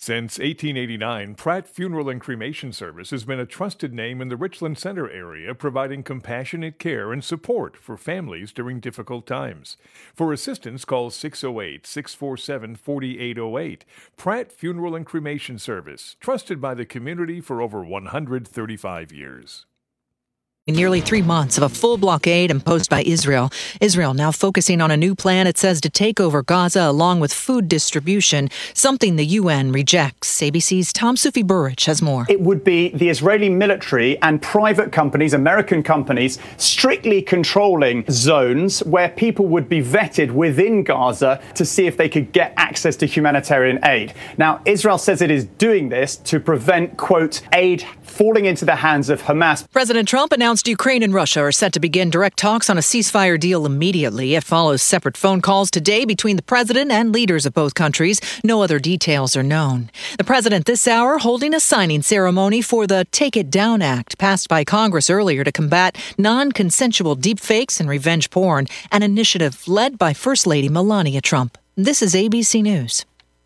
Since 1889, Pratt Funeral and Cremation Service has been a trusted name in the Richland Center area, providing compassionate care and support for families during difficult times. For assistance, call 608-647-4808. Pratt Funeral and Cremation Service, trusted by the community for over 135 years. Nearly 3 months of a full blockade imposed by Israel. Israel now focusing on a new plan, it says, to take over Gaza along with food distribution, something the UN rejects. ABC's Tom Sufi Burrich has more. It would be the Israeli military and private companies, American companies, strictly controlling zones where people would be vetted within Gaza to see if they could get access to humanitarian aid. Now, Israel says it is doing this to prevent, quote, aid falling into the hands of Hamas. President Trump announced Ukraine and Russia are set to begin direct talks on a ceasefire deal immediately. It follows separate phone calls today between the president and leaders of both countries. No other details are known. The president this hour holding a signing ceremony for the Take It Down Act, passed by Congress earlier to combat non-consensual deepfakes and revenge porn, an initiative led by First Lady Melania Trump. This is ABC News.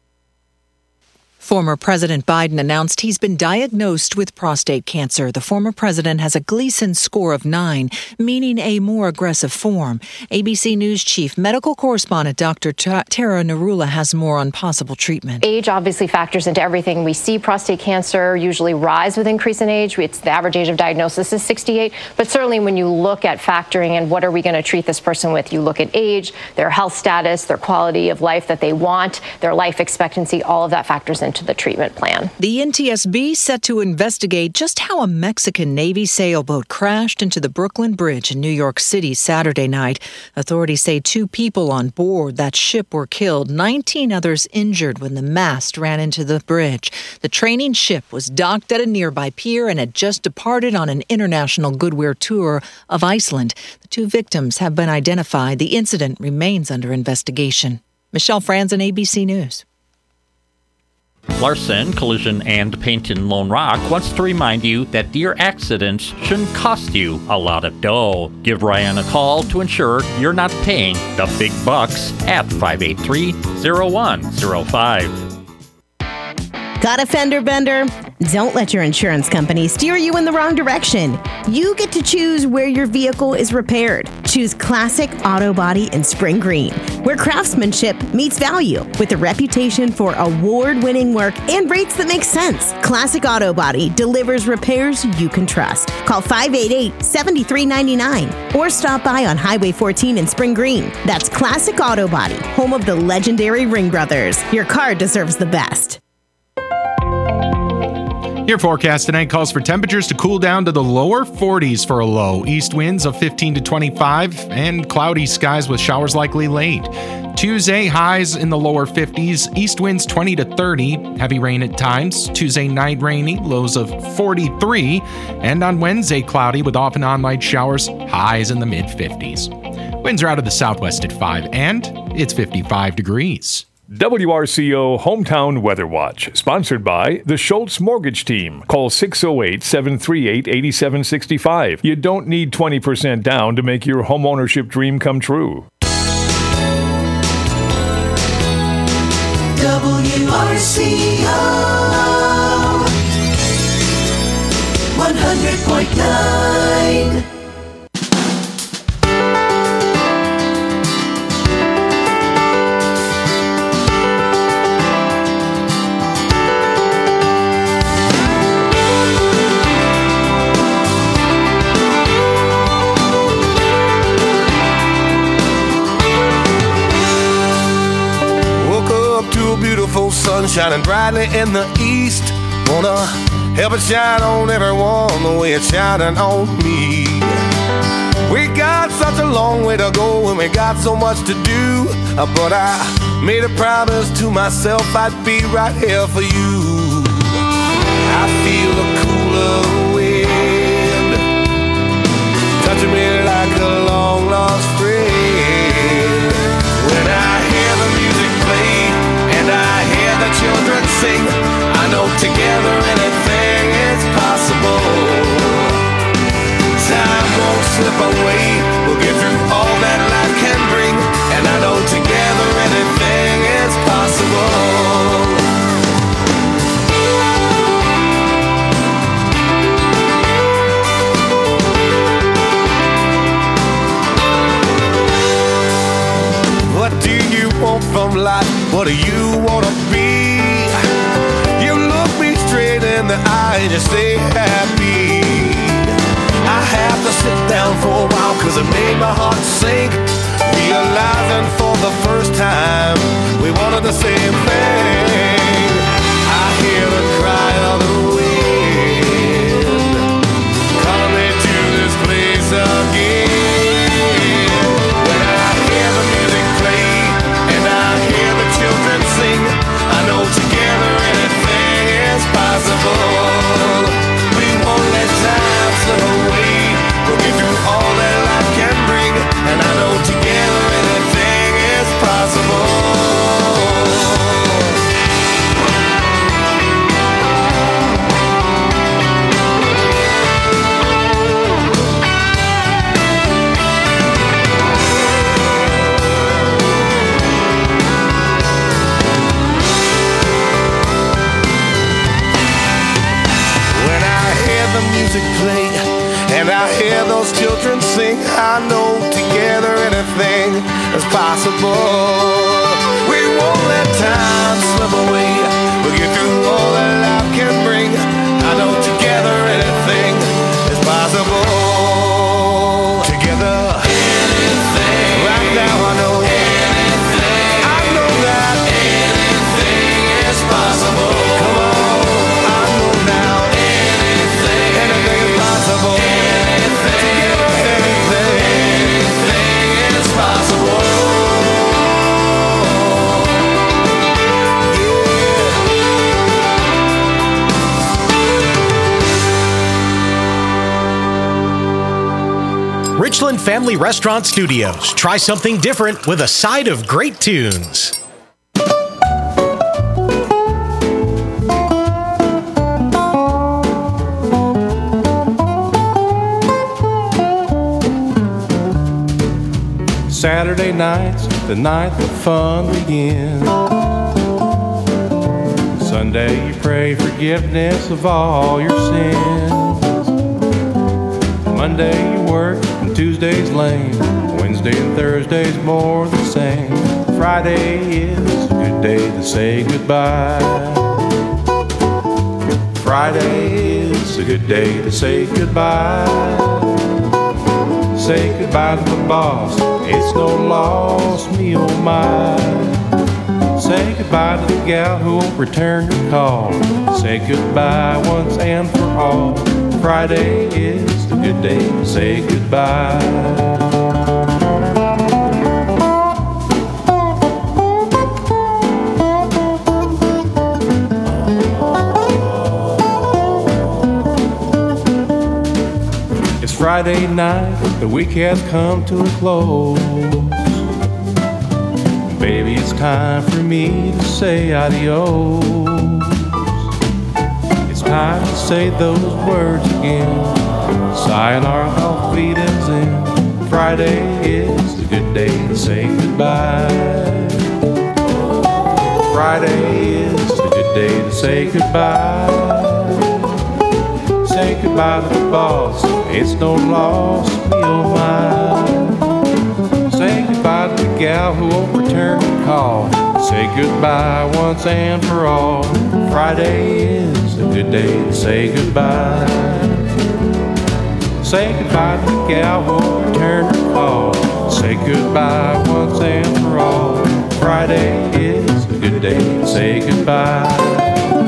Former President Biden announced he's been diagnosed with prostate cancer. The former president has a Gleason score of 9, meaning a more aggressive form. ABC News chief medical correspondent Dr. Tara Narula has more on possible treatment. Age obviously factors into everything. We see prostate cancer usually rise with increase in age. It's the average age of diagnosis is 68. But certainly when you look at factoring and what are we going to treat this person with, you look at age, their health status, their quality of life that they want, their life expectancy, all of that factors into the treatment plan. The NTSB set to investigate just how a Mexican Navy sailboat crashed into the Brooklyn Bridge in New York City Saturday night. Authorities say 2 people on board that ship were killed, 19 others injured when the mast ran into the bridge. The training ship was docked at a nearby pier and had just departed on an international goodwill tour of Iceland. The 2 victims have been identified. The incident remains under investigation. Michelle Franzen, ABC News. Larson Collision and Paint in Lone Rock wants to remind you that deer accidents shouldn't cost you a lot of dough. Give Ryan a call to ensure you're not paying the big bucks at 583-0105. Got a fender bender? Don't let your insurance company steer you in the wrong direction. You get to choose where your vehicle is repaired. Choose Classic Auto Body in Spring Green, where craftsmanship meets value with a reputation for award-winning work and rates that make sense. Classic Auto Body delivers repairs you can trust. Call 588-7399 or stop by on Highway 14 in Spring Green. That's Classic Auto Body, home of the legendary Ring Brothers. Your car deserves the best. Your forecast tonight calls for temperatures to cool down to the lower 40s for a low. East winds of 15 to 25 and cloudy skies with showers likely late. Tuesday, highs in the lower 50s. East winds 20 to 30. Heavy rain at times. Tuesday night rainy. Lows of 43. And on Wednesday, cloudy with off and on light showers. Highs in the mid 50s. Winds are out of the southwest at 5 and it's 55 degrees. WRCO Hometown Weather Watch, sponsored by the Schultz Mortgage Team. Call 608-738-8765. You don't need 20% down to make your homeownership dream come true. WRCO 100.9. Beautiful sun shining brightly in the east. Wanna help it shine on everyone the way it's shining on me. We got such a long way to go and we got so much to do, but I made a promise to myself I'd be right here for you. I feel the cooler wind touching me like a long lost friend. When I hear the music play and I hear the children sing, I know together anything is possible. Time won't slip away, we'll get through all that life can bring, and I know together anything is possible. what you wanna be. You look me straight in the eye and you stay happy. I have to sit down for a while cause it made my heart sink, realizing for the first time we wanted the same thing. I hear the cry of the wind coming to this place again. When I hear the music play and I hear the children sing, I know together anything is possible. We won't let time slip away. We'll get through all that life can bring, and I know together anything is possible. When I hear the music play and I hear those children sing, I know together anything is possible. We won't let time slip away. We'll get through all that life can bring. I know together anything is possible. Together, anything. Right now I know anything. I know that anything is possible. Come on, I know now anything is possible. Richland Family Restaurant Studios. Try something different with a side of great tunes. Saturday night's the night the fun begins. Sunday you pray forgiveness of all your sins. Monday you work and Tuesday's lame. Wednesday and Thursday's more the same. Friday is a good day to say goodbye. Friday is a good day to say goodbye. Say goodbye to the boss, it's no loss, me oh my. Say goodbye to the gal who won't return your call. Say goodbye once and for all. Friday is a good day to say goodbye. Friday night, the week has come to a close. Baby, it's time for me to say adios. It's time to say those words again. Sayonara, auf Wiedersehen. Friday is a good day to say goodbye. Friday is a good day to say goodbye. Say goodbye to the boss, it's no loss, me oh my. Say goodbye to the gal who won't return the call. Say goodbye once and for all. Friday is a good day to say goodbye. Say goodbye to the gal who won't return her call. Say goodbye once and for all. Friday is a good day to say goodbye.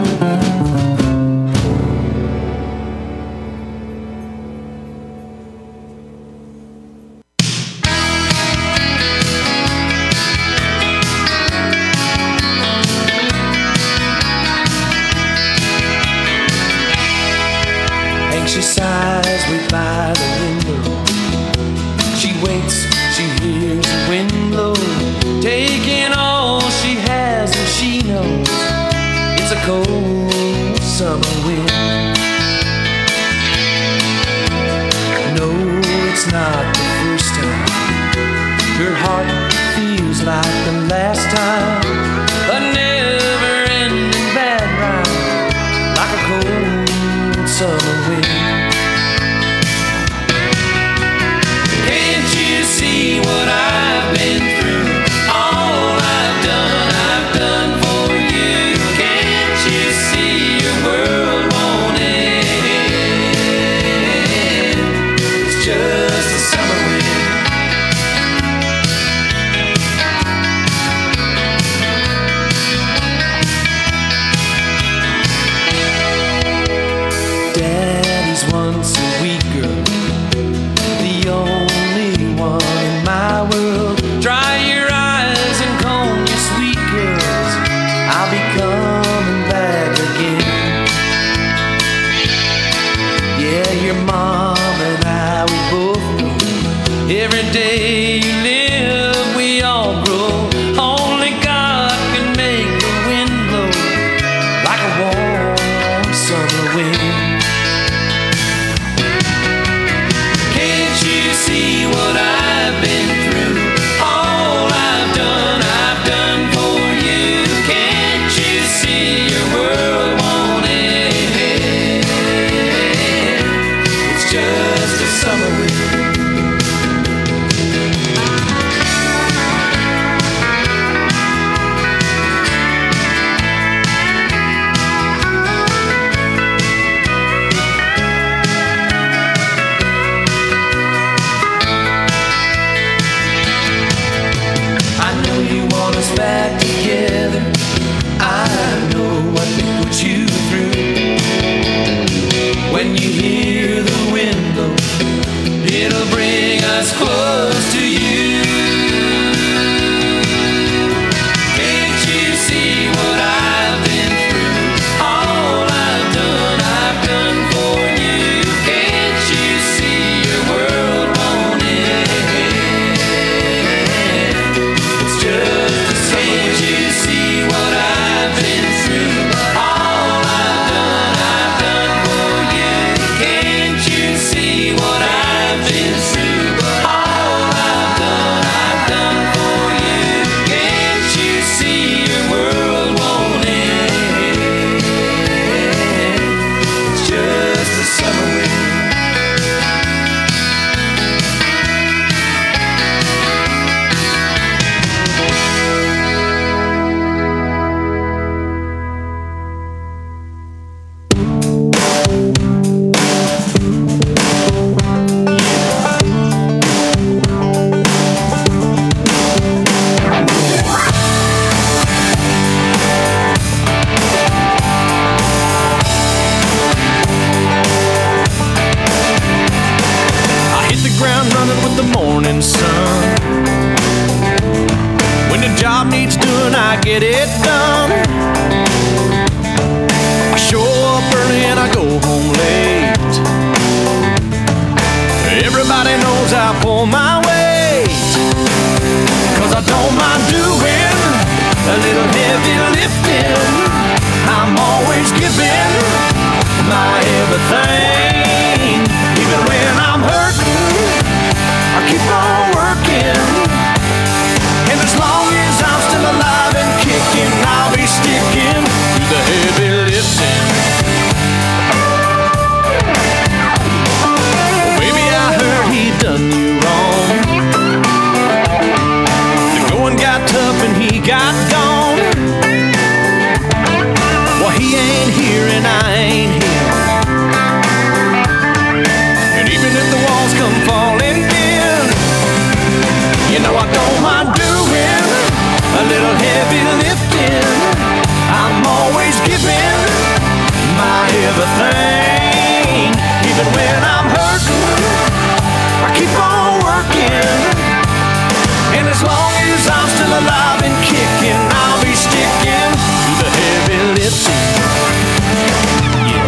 She sighs, we by the window. She waits, she hears the wind blow, taking all she has and she knows it's a cold summer wind. No, it's not the first time. Her heart feels like the last time. A never-ending bad ride, like a cold summer wind. See what I've been through, all I've done warm summer wind. Can't you see what I've been through? All I've done for you. Can't you see your world won't end? It's just a summer wind. Back together, I know what to put you through. When you hear the wind blow, it'll bring us close to you. Can't you see what I've been through? All I've done for you. Can't you see your world won't end? It's just can't you see what I've been through? All I've done for you. Can't you see what I've been through? All I've done for you. Can't you see your world won't end? It's just a summer wind. Ground running with the morning sun. When the job needs doing, I get it done. I show up early and I go home late. Everybody knows I pull my weight, 'cause I don't mind doing a little heavy lifting. I'm always giving my everything, even when I'm hurting. I keep on working, and as long as I'm still alive and kicking, I'll be sticking to the heavy lifting. Well, baby, I heard he done you wrong. The going got tough and he got gone. Well, he ain't here and I ain't here, and even if the walls come falling in, you know I don't mind doing a little heavy lifting. I'm always giving my everything, even when I'm hurting. I keep on working, and as long as I'm still alive and kicking, I'll be sticking to the heavy lifting. Yeah.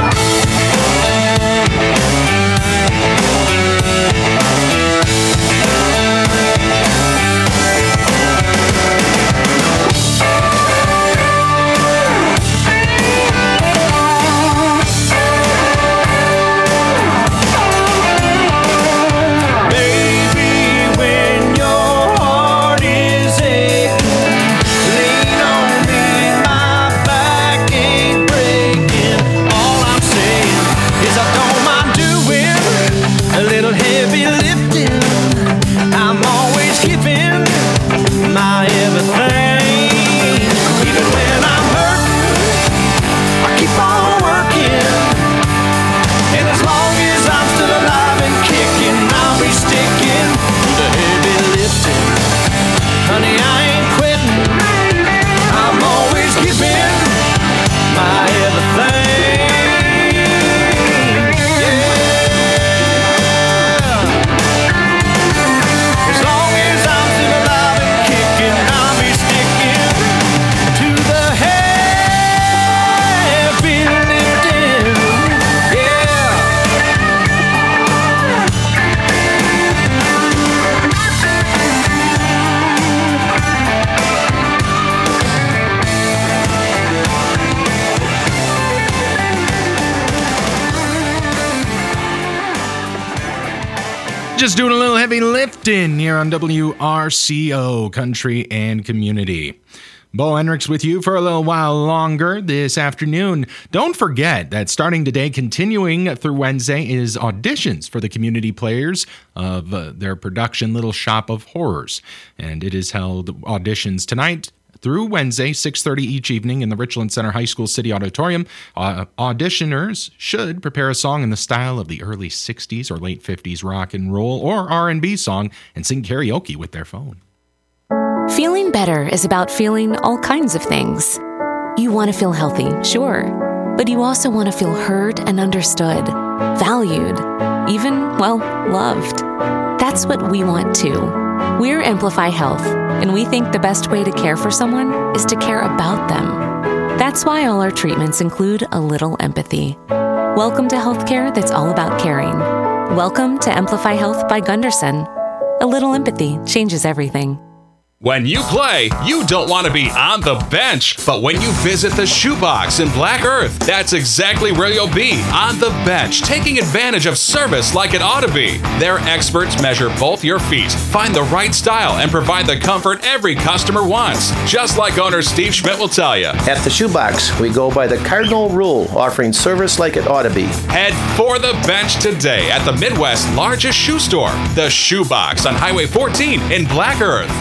Just doing a little heavy lifting here on WRCO Country and Community. Bo Hendricks with you for a little while longer this afternoon. Don't forget that starting today, continuing through Wednesday, is auditions for the community players of their production Little Shop of Horrors. And it is held auditions tonight through Wednesday, 6:30 each evening in the Richland Center High School City Auditorium. Auditioners should prepare a song in the style of the early 60s or late 50s rock and roll or R&B song and sing karaoke with their phone. Feeling better is about feeling all kinds of things. You want to feel healthy, sure, but you also want to feel heard and understood, valued, even, well, loved. That's what we want too. We're Amplify Health, and we think the best way to care for someone is to care about them. That's why all our treatments include a little empathy. Welcome to healthcare that's all about caring. Welcome to Amplify Health by Gunderson. A little empathy changes everything. When you play, you don't want to be on the bench. But when you visit the Shoebox in Black Earth, that's exactly where you'll be, on the bench, taking advantage of service like it ought to be. Their experts measure both your feet, find the right style, and provide the comfort every customer wants. Just like owner Steve Schmidt will tell you. At the Shoebox, we go by the cardinal rule, offering service like it ought to be. Head for the bench today at the Midwest's largest shoe store, the Shoebox on Highway 14 in Black Earth.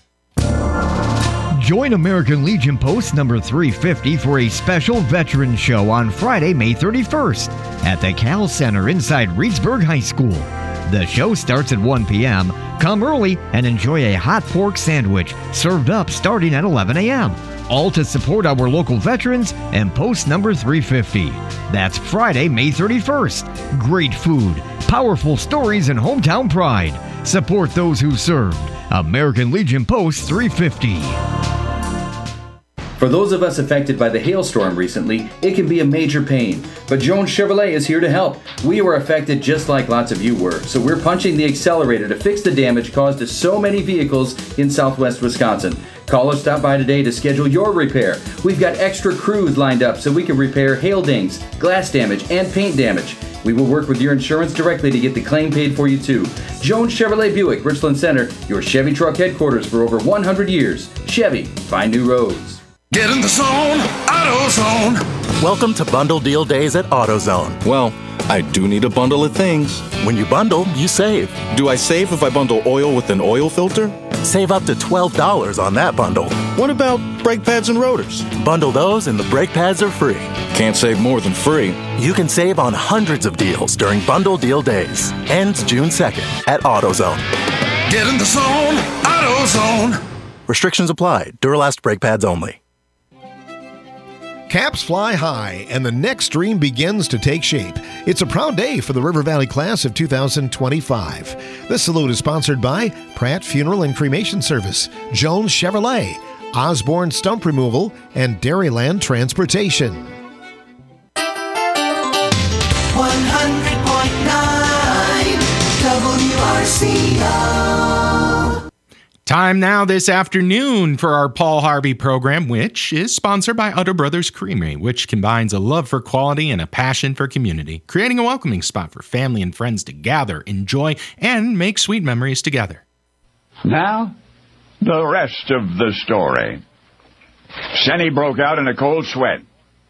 Join American Legion Post number 350 for a special veteran show on Friday, May 31st at the Cal Center inside Reedsburg High School. The show starts at 1 p.m. Come early and enjoy a hot pork sandwich served up starting at 11 a.m. All to support our local veterans and Post number 350. That's Friday, May 31st. Great food, powerful stories, and hometown pride. Support those who served. American Legion Post 350. For those of us affected by the hailstorm recently, it can be a major pain. But Jones Chevrolet is here to help. We were affected just like lots of you were, so we're punching the accelerator to fix the damage caused to so many vehicles in southwest Wisconsin. Call or stop by today to schedule your repair. We've got extra crews lined up so we can repair hail dings, glass damage, and paint damage. We will work with your insurance directly to get the claim paid for you too. Jones Chevrolet Buick, Richland Center, your Chevy truck headquarters for over 100 years. Chevy, find new roads. Get in the zone, AutoZone. Welcome to Bundle Deal Days at AutoZone. Well, I do need a bundle of things. When you bundle, you save. Do I save if I bundle oil with an oil filter? Save up to $12 on that bundle. What about brake pads and rotors? Bundle those and the brake pads are free. Can't save more than free. You can save on hundreds of deals during Bundle Deal Days. Ends June 2nd at AutoZone. Get in the zone, AutoZone. Restrictions apply. Duralast brake pads only. Caps fly high, and the next dream begins to take shape. It's a proud day for the River Valley class of 2025. This salute is sponsored by Pratt Funeral and Cremation Service, Jones Chevrolet, Osborne Stump Removal, and Dairyland Transportation. 100.9 WRCO. Time now this afternoon for our Paul Harvey program, which is sponsored by Udder Brothers Creamery, which combines a love for quality and a passion for community, creating a welcoming spot for family and friends to gather, enjoy, and make sweet memories together. Now, the rest of the story. Senny broke out in a cold sweat.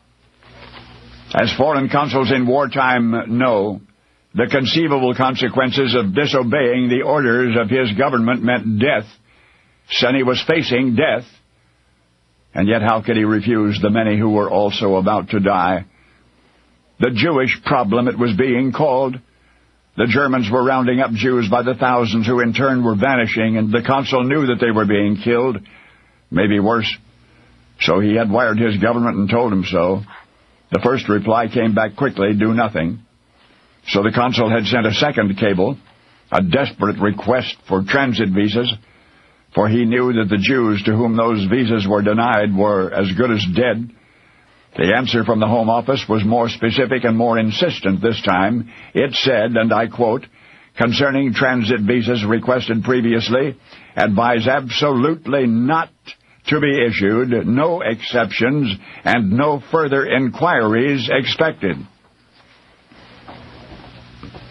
As foreign consuls in wartime know, the conceivable consequences of disobeying the orders of his government meant death. Senny was facing death, and yet how could he refuse the many who were also about to die? The Jewish problem, it was being called. The Germans were rounding up Jews by the thousands who in turn were vanishing, and the consul knew that they were being killed, maybe worse. So he had wired his government and told him so. The first reply came back quickly, do nothing. So the consul had sent a second cable, a desperate request for transit visas, for he knew that the Jews to whom those visas were denied were as good as dead. The answer from the Home Office was more specific and more insistent this time. It said, and I quote, concerning transit visas requested previously, advise absolutely not to be issued, no exceptions, and no further inquiries expected.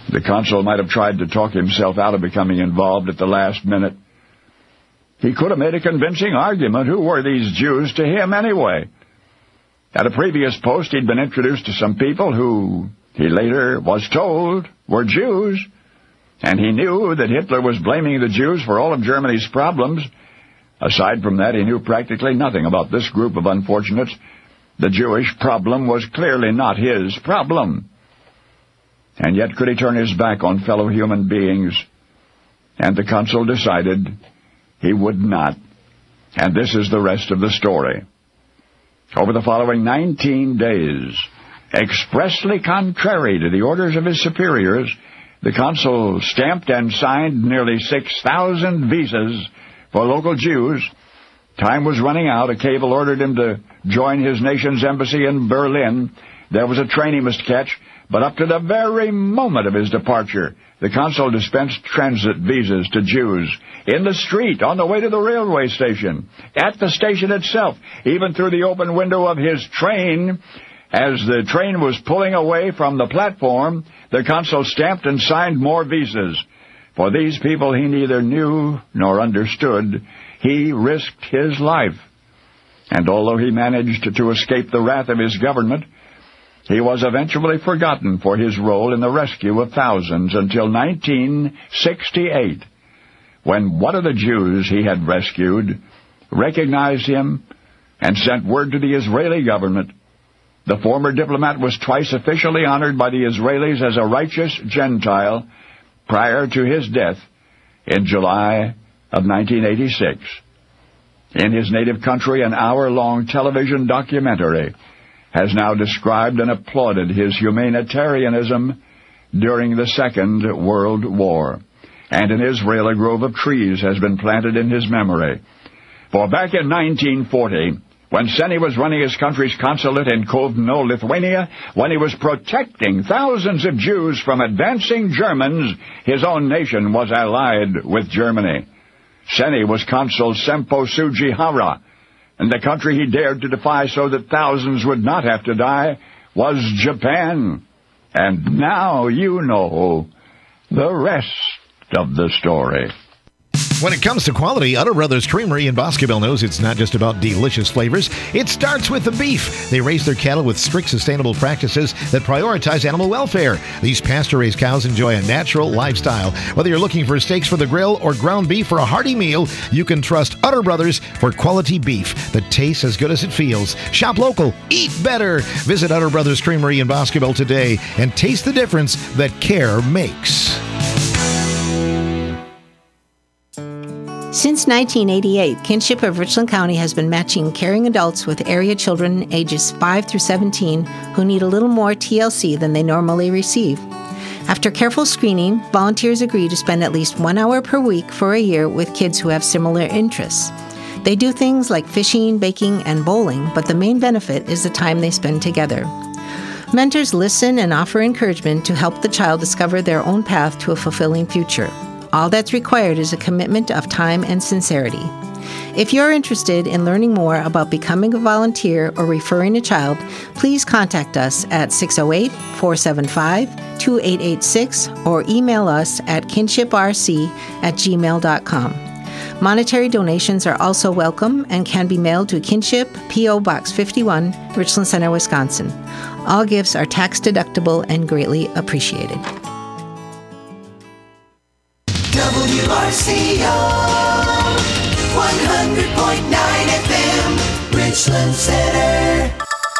The consul might have tried to talk himself out of becoming involved at the last minute. He could have made a convincing argument. Who were these Jews to him anyway? At a previous post, he'd been introduced to some people who, he later was told, were Jews, and he knew that Hitler was blaming the Jews for all of Germany's problems. Aside from that, he knew practically nothing about this group of unfortunates. The Jewish problem was clearly not his problem. And yet could he turn his back on fellow human beings? And the consul decided he would not. And this is the rest of the story. Over the following 19 days, expressly contrary to the orders of his superiors, the consul stamped and signed nearly 6,000 visas for local Jews. Time was running out. A cable ordered him to join his nation's embassy in Berlin. There was a train he must catch, but up to the very moment of his departure, the consul dispensed transit visas to Jews in the street, on the way to the railway station, at the station itself, even through the open window of his train. As the train was pulling away from the platform, the consul stamped and signed more visas. For these people he neither knew nor understood, he risked his life. And although he managed to escape the wrath of his government, he was eventually forgotten for his role in the rescue of thousands until 1968, when one of the Jews he had rescued recognized him and sent word to the Israeli government. The former diplomat was twice officially honored by the Israelis as a righteous Gentile prior to his death in July of 1986. In his native country, an hour-long television documentary has now described and applauded his humanitarianism during the Second World War. And in Israel, a grove of trees has been planted in his memory. For back in 1940, when Seni was running his country's consulate in Kovno, Lithuania, when he was protecting thousands of Jews from advancing Germans, his own nation was allied with Germany. Seni was Consul Sempo Sugihara, and the country he dared to defy so that thousands would not have to die was Japan. And now you know the rest of the story. When it comes to quality, Utter Brothers Creamery in Boscobel knows it's not just about delicious flavors. It starts with the beef. They raise their cattle with strict sustainable practices that prioritize animal welfare. These pasture-raised cows enjoy a natural lifestyle. Whether you're looking for steaks for the grill or ground beef for a hearty meal, you can trust Utter Brothers for quality beef that tastes as good as it feels. Shop local. Eat better. Visit Utter Brothers Creamery in Boscobel today and taste the difference that care makes. Since 1988, Kinship of Richland County has been matching caring adults with area children ages 5 through 17 who need a little more TLC than they normally receive. After careful screening, volunteers agree to spend at least 1 hour per week for a year with kids who have similar interests. They do things like fishing, baking, and bowling, but the main benefit is the time they spend together. Mentors listen and offer encouragement to help the child discover their own path to a fulfilling future. All that's required is a commitment of time and sincerity. If you're interested in learning more about becoming a volunteer or referring a child, please contact us at 608-475-2886 or email us at kinshiprc@gmail.com. Monetary donations are also welcome and can be mailed to Kinship, P.O. Box 51, Richland Center, Wisconsin. All gifts are tax deductible and greatly appreciated. WRCO 100.9 FM, Richland Center.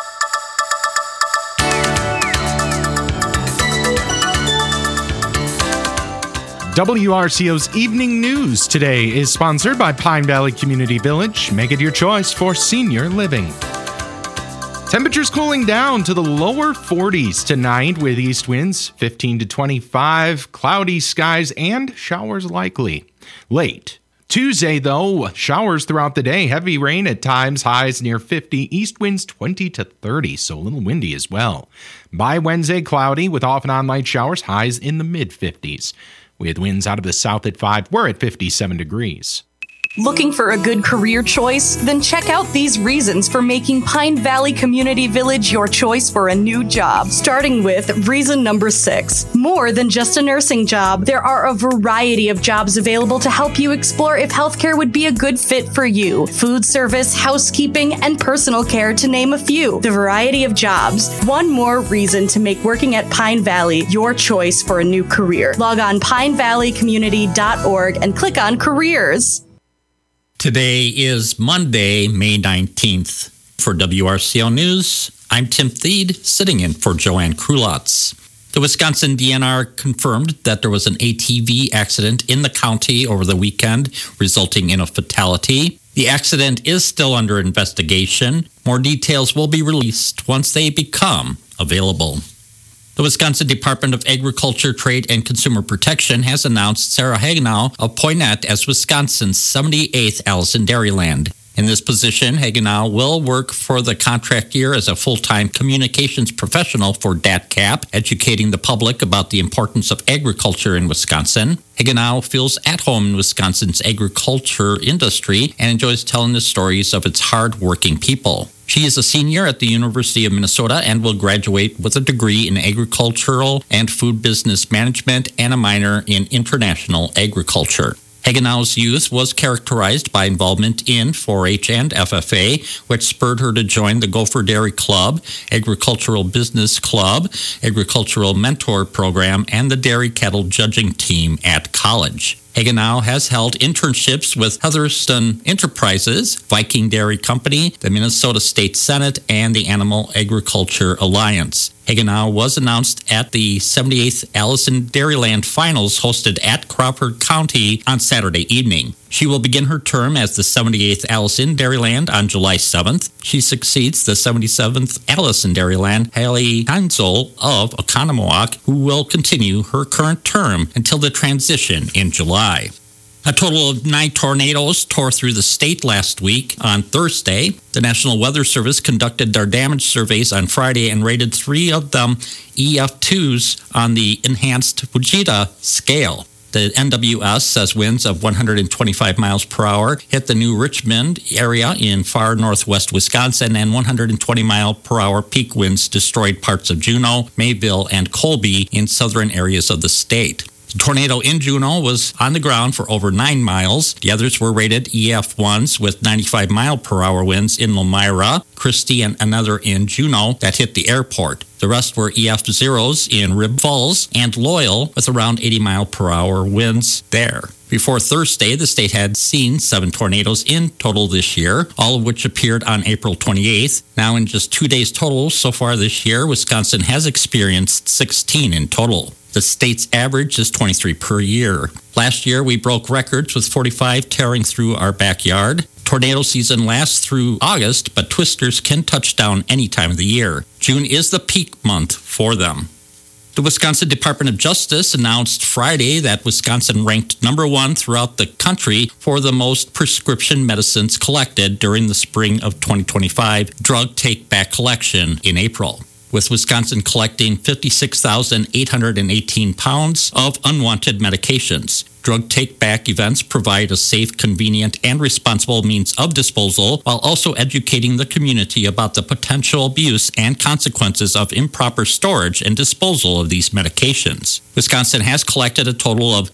WRCO's Evening News today is sponsored by Pine Valley Community Village. Make it your choice for senior living. Temperatures cooling down to the lower 40s tonight with east winds 15 to 25, cloudy skies, and showers likely. Late Tuesday, though, showers throughout the day, heavy rain at times, highs near 50, east winds 20 to 30, so a little windy as well. By Wednesday, cloudy with off and on light showers, highs in the mid-50s. With winds out of the south at 5, we're at 57 degrees. Looking for a good career choice? Then check out these reasons for making Pine Valley Community Village your choice for a new job. Starting with reason number 6. More than just a nursing job, there are a variety of jobs available to help you explore if healthcare would be a good fit for you. Food service, housekeeping, and personal care, to name a few. The variety of jobs. One more reason to make working at Pine Valley your choice for a new career. Log on pinevalleycommunity.org and click on careers. Today is Monday, May 19th. For WRCL News, I'm Tim Thede, sitting in for Joanne Krulotz. The Wisconsin DNR confirmed that there was an ATV accident in the county over the weekend, resulting in a fatality. The accident is still under investigation. More details will be released once they become available. The Wisconsin Department of Agriculture, Trade, and Consumer Protection has announced Sarah Hagenow of Poynette as Wisconsin's 78th Allison Dairyland. In this position, Hagenow will work for the contract year as a full-time communications professional for DATCAP, educating the public about the importance of agriculture in Wisconsin. Hagenow feels at home in Wisconsin's agriculture industry and enjoys telling the stories of its hard-working people. She is a senior at the University of Minnesota and will graduate with a degree in agricultural and food business management and a minor in international agriculture. Hagenow's youth was characterized by involvement in 4-H and FFA, which spurred her to join the Gopher Dairy Club, Agricultural Business Club, Agricultural Mentor Program, and the Dairy Cattle Judging Team at college. Hagenow has held internships with Heatherston Enterprises, Viking Dairy Company, the Minnesota State Senate, and the Animal Agriculture Alliance. Hagenow was announced at the 78th Allison Dairyland Finals hosted at Crawford County on Saturday evening. She will begin her term as the 78th Allison Dairyland on July 7th. She succeeds the 77th Allison Dairyland, Haley Heinzel of Oconomowoc, who will continue her current term until the transition in July. A total of 9 tornadoes tore through the state last week. On Thursday, the National Weather Service conducted their damage surveys on Friday and rated 3 of them EF2s on the enhanced Fujita scale. The NWS says winds of 125 miles per hour hit the New Richmond area in far northwest Wisconsin, and 120 mile per hour peak winds destroyed parts of Juneau, Mayville, and Colby in southern areas of the state. The tornado in Juneau was on the ground for over 9 miles. The others were rated EF1s with 95 mile per hour winds in Lomira, Christie, and another in Juneau that hit the airport. The rest were EF0s in Rib Falls and Loyal with around 80 mile per hour winds there. Before Thursday, the state had seen 7 tornadoes in total this year, all of which appeared on April 28th. Now, in just 2 days total so far this year, Wisconsin has experienced 16 in total. The state's average is 23 per year. Last year, we broke records with 45 tearing through our backyard. Tornado season lasts through August, but twisters can touch down any time of the year. June is the peak month for them. The Wisconsin Department of Justice announced Friday that Wisconsin ranked number 1 throughout the country for the most prescription medicines collected during the spring of 2025 drug take-back collection in April, with Wisconsin collecting 56,818 pounds of unwanted medications. Drug take-back events provide a safe, convenient, and responsible means of disposal while also educating the community about the potential abuse and consequences of improper storage and disposal of these medications. Wisconsin has collected a total of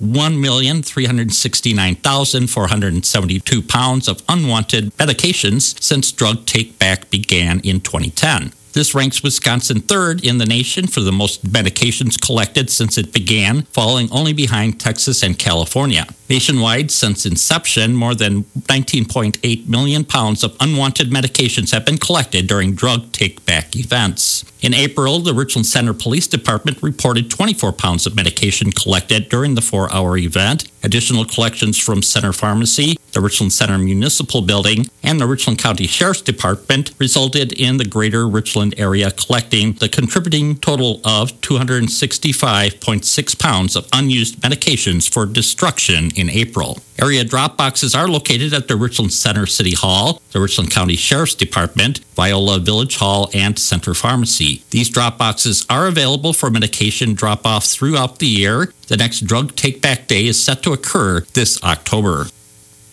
1,369,472 pounds of unwanted medications since drug take-back began in 2010. This ranks Wisconsin 3rd in the nation for the most medications collected since it began, falling only behind Texas and California. Nationwide, since inception, more than 19.8 million pounds of unwanted medications have been collected during drug take-back events. In April, the Richland Center Police Department reported 24 pounds of medication collected during the 4-hour event. Additional collections from Center Pharmacy, the Richland Center Municipal Building, and the Richland County Sheriff's Department resulted in the greater Richland area collecting the contributing total of 265.6 pounds of unused medications for destruction in April. Area drop boxes are located at the Richland Center City Hall, the Richland County Sheriff's Department, Viola Village Hall, and Center Pharmacy. These drop boxes are available for medication drop-off throughout the year. The next drug take-back day is set to occur this October.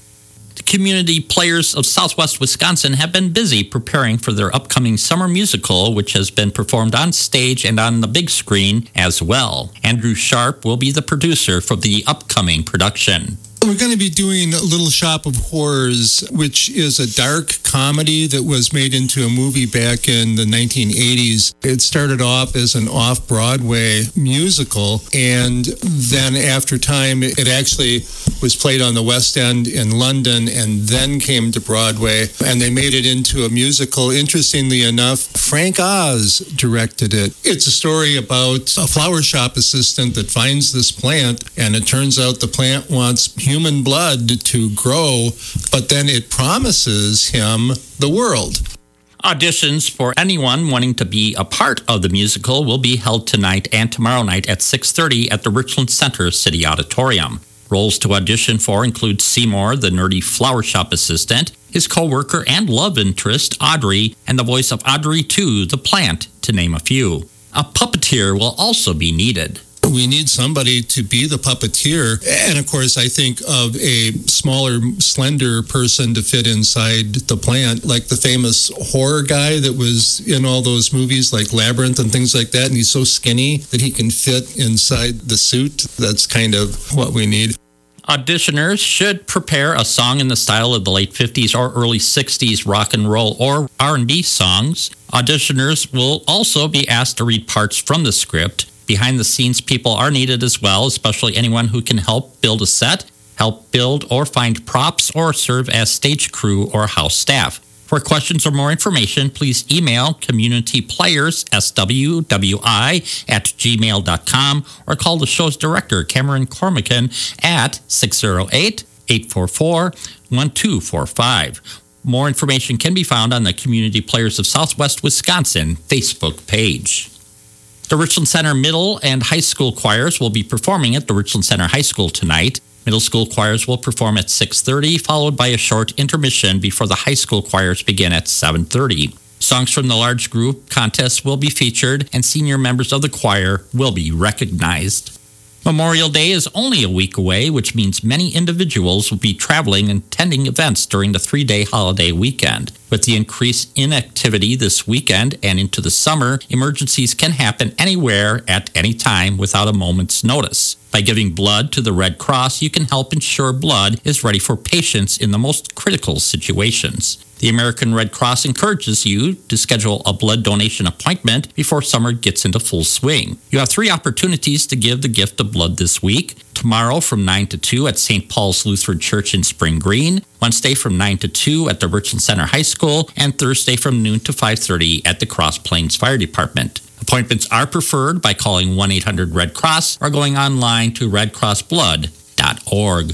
The community players of Southwest Wisconsin have been busy preparing for their upcoming summer musical, which has been performed on stage and on the big screen as well. Andrew Sharp will be the producer for the upcoming production. We're going to be doing Little Shop of Horrors, which is a dark comedy that was made into a movie back in the 1980s. It started off as an off-Broadway musical, and then after time, it actually was played on the West End in London and then came to Broadway, and they made it into a musical. Interestingly enough, Frank Oz directed it. It's a story about a flower shop assistant that finds this plant, and it turns out the plant wants human blood to grow, but then it promises him the world. Auditions for anyone wanting to be a part of the musical will be held tonight and tomorrow night at 6:30 at the Richland Center City Auditorium. Roles to audition for include Seymour, the nerdy flower shop assistant, his co-worker and love interest, Audrey, and the voice of Audrey 2, the plant, to name a few. A puppeteer will also be needed. We need somebody to be the puppeteer. And of course, I think of a smaller, slender person to fit inside the plant, like the famous horror guy that was in all those movies like Labyrinth and things like that. And he's so skinny that he can fit inside the suit. That's kind of what we need. Auditioners should prepare a song in the style of the late 50s or early 60s rock and roll or R&B songs. Auditioners will also be asked to read parts from the script. Behind-the-scenes people are needed as well, especially anyone who can help build a set, help build or find props, or serve as stage crew or house staff. For questions or more information, please email communityplayers@swwi@gmail.com or call the show's director, Cameron Cormican, at 608-844-1245. More information can be found on the Community Players of Southwest Wisconsin Facebook page. The Richland Center Middle and High School choirs will be performing at the Richland Center High School tonight. Middle school choirs will perform at 6:30, followed by a short intermission before the high school choirs begin at 7:30. Songs from the large group contest will be featured, and senior members of the choir will be recognized. Memorial Day is only a week away, which means many individuals will be traveling and attending events during the 3-day holiday weekend. With the increase in activity this weekend and into the summer, emergencies can happen anywhere at any time without a moment's notice. By giving blood to the Red Cross, you can help ensure blood is ready for patients in the most critical situations. The American Red Cross encourages you to schedule a blood donation appointment before summer gets into full swing. You have 3 opportunities to give the gift of blood this week. Tomorrow from 9 to 2 at St. Paul's Lutheran Church in Spring Green, Wednesday from 9 to 2 at the Richland Center High School, and Thursday from noon to 5:30 at the Cross Plains Fire Department. Appointments are preferred by calling 1-800-RED-CROSS or going online to redcrossblood.org.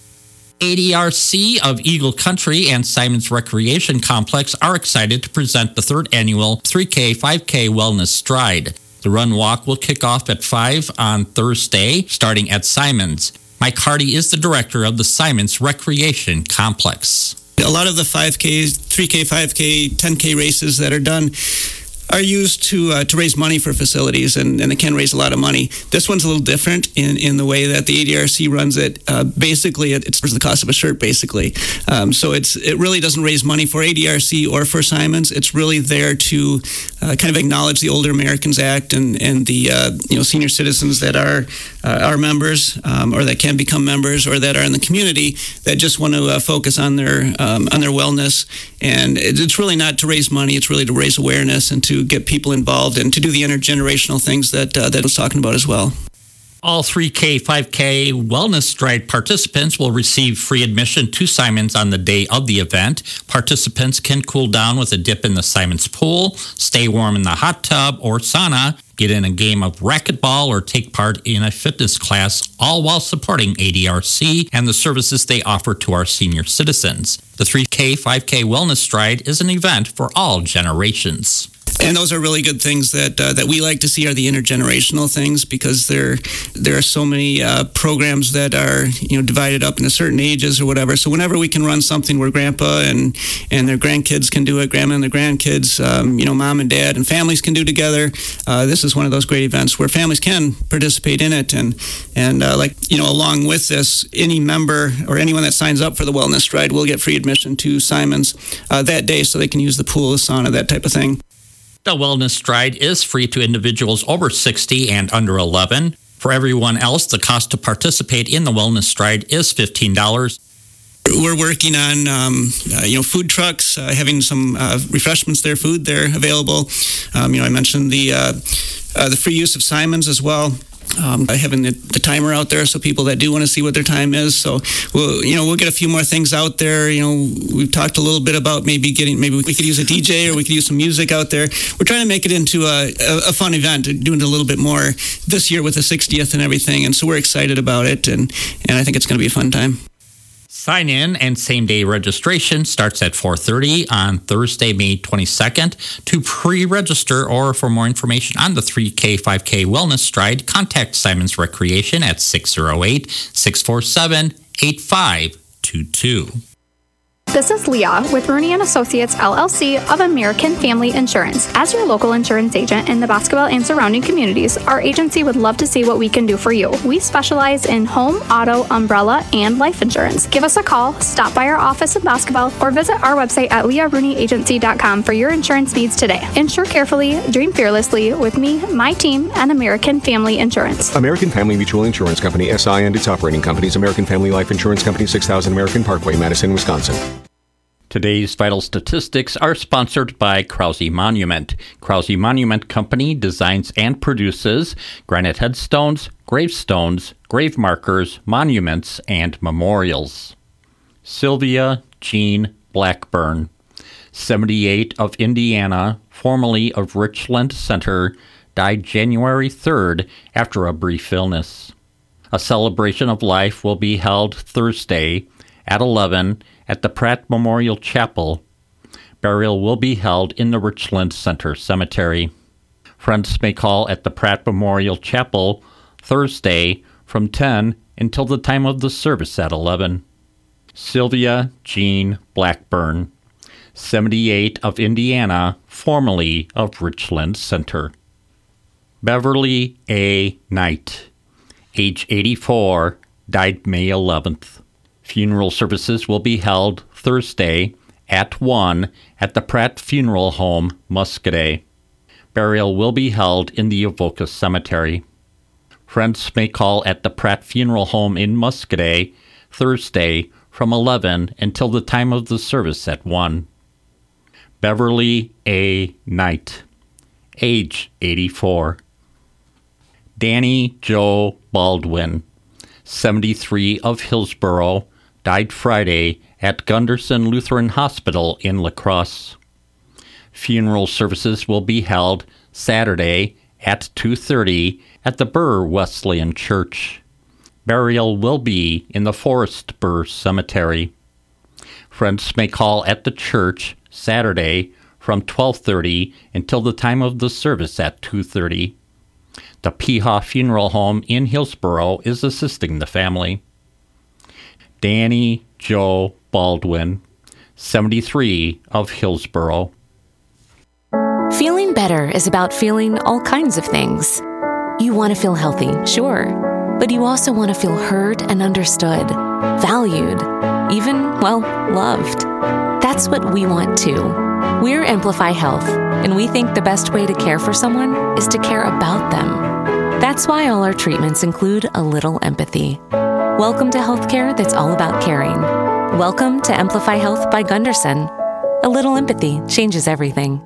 ADRC of Eagle Country and Simons Recreation Complex are excited to present the 3rd annual 3K 5K Wellness Stride. The run walk will kick off at 5 on Thursday, starting at Simons. Mike Hardy is the director of the Simons Recreation Complex. A lot of the 5K, 3K, 5K, 10K races that are done are used to raise money for facilities, and it can raise a lot of money. This one's a little different in the way that the ADRC runs it. Basically, it's the cost of a shirt, basically. So it really doesn't raise money for ADRC or for Simons. It's really there to kind of acknowledge the Older Americans Act and the senior citizens that are members or that can become members or that are in the community that just want to focus on their wellness. And it's really not to raise money. It's really to raise awareness and to get people involved and to do the intergenerational things that I was talking about as well. All 3K, 5K Wellness Stride participants will receive free admission to Simons on the day of the event. Participants can cool down with a dip in the Simons pool, stay warm in the hot tub or sauna, get in a game of racquetball, or take part in a fitness class, all while supporting ADRC and the services they offer to our senior citizens. The 3K, 5K Wellness Stride is an event for all generations. And those are really good things that we like to see, are the intergenerational things, because there are so many programs that are divided up into certain ages or whatever. So whenever we can run something where grandpa and their grandkids can do it, grandma and their grandkids, mom and dad and families can do together, this is one of those great events where families can participate in it. And along with this, any member or anyone that signs up for the Wellness Stride will get free admission to Simon's that day, so they can use the pool, the sauna, that type of thing. The Wellness Stride is free to individuals over 60 and under 11. For everyone else, the cost to participate in the Wellness Stride is $15. We're working on, food trucks, having some refreshments there, food there available. I mentioned the free use of Simon's as well. Having the timer out there, so people that do want to see what their time is. So we'll get a few more things out there. We've talked a little bit about maybe we could use a DJ, or we could use some music out there. We're trying to make it into a fun event, doing it a little bit more this year with the 60th and everything. And so we're excited about it, and I think it's going to be a fun time. Sign-in and same-day registration starts at 4:30 on Thursday, May 22nd. To pre-register or for more information on the 3K, 5K Wellness Stride, contact Simon's Recreation at 608-647-8522. This is Leah with Rooney & Associates, LLC of American Family Insurance. As your local insurance agent in the Boscobel and surrounding communities, our agency would love to see what we can do for you. We specialize in home, auto, umbrella, and life insurance. Give us a call, stop by our office in Boscobel, or visit our website at leahrooneyAgency.com for your insurance needs today. Insure carefully, dream fearlessly with me, my team, and American Family Insurance. American Family Mutual Insurance Company, SI, and its operating companies, American Family Life Insurance Company, 6000 American Parkway, Madison, Wisconsin. Today's vital statistics are sponsored by Krause Monument. Krause Monument Company designs and produces granite headstones, gravestones, grave markers, monuments, and memorials. Sylvia Jean Blackburn, 78, of Indiana, formerly of Richland Center, died January 3rd after a brief illness. A celebration of life will be held Thursday at 11 at the Pratt Memorial Chapel. Burial will be held in the Richland Center Cemetery. Friends may call at the Pratt Memorial Chapel Thursday from 10 until the time of the service at 11. Sylvia Jean Blackburn, 78, of Indiana, formerly of Richland Center. Beverly A. Knight, age 84, died May 11th. Funeral services will be held Thursday at 1 at the Pratt Funeral Home, Muscadet. Burial will be held in the Avoca Cemetery. Friends may call at the Pratt Funeral Home in Muscadet Thursday from 11 until the time of the service at 1. Beverly A. Knight, age 84. Danny Joe Baldwin, 73, of Hillsboro, died Friday at Gunderson Lutheran Hospital in La Crosse. Funeral services will be held Saturday at 2:30 at the Burr Wesleyan Church. Burial will be in the Forest Burr Cemetery. Friends may call at the church Saturday from 12:30 until the time of the service at 2:30. The Peha Funeral Home in Hillsboro is assisting the family. Danny Joe Baldwin, 73, of Hillsboro. Feeling better is about feeling all kinds of things. You want to feel healthy, sure, but you also want to feel heard and understood, valued, even, loved. That's what we want too. We're Amplify Health, and we think the best way to care for someone is to care about them. That's why all our treatments include a little empathy. Welcome to healthcare that's all about caring. Welcome to Amplify Health by Gunderson. A little empathy changes everything.